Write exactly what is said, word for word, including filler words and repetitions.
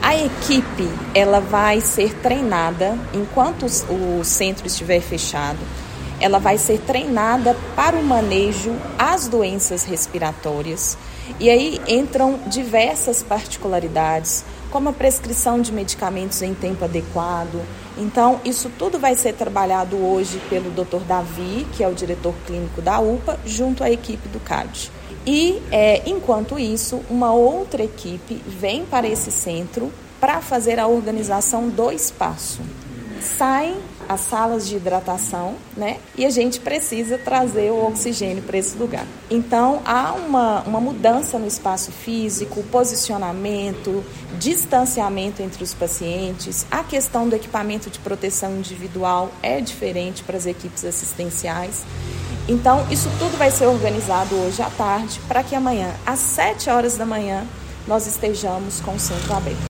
A equipe, ela vai ser treinada, enquanto o centro estiver fechado, ela vai ser treinada para o manejo às doenças respiratórias. E aí entram diversas particularidades, como a prescrição de medicamentos em tempo adequado. Então, isso tudo vai ser trabalhado hoje pelo doutor Davi, que é o diretor clínico da U P A, junto à equipe do C A D. E, é, enquanto isso, uma outra equipe vem para esse centro para fazer a organização do espaço. Saem as salas de hidratação, né? E a gente precisa trazer o oxigênio para esse lugar. Então, há uma, uma mudança no espaço físico, posicionamento, distanciamento entre os pacientes. A questão do equipamento de proteção individual é diferente para as equipes assistenciais. Então, isso tudo vai ser organizado hoje à tarde para que amanhã, às sete horas da manhã, nós estejamos com o centro aberto.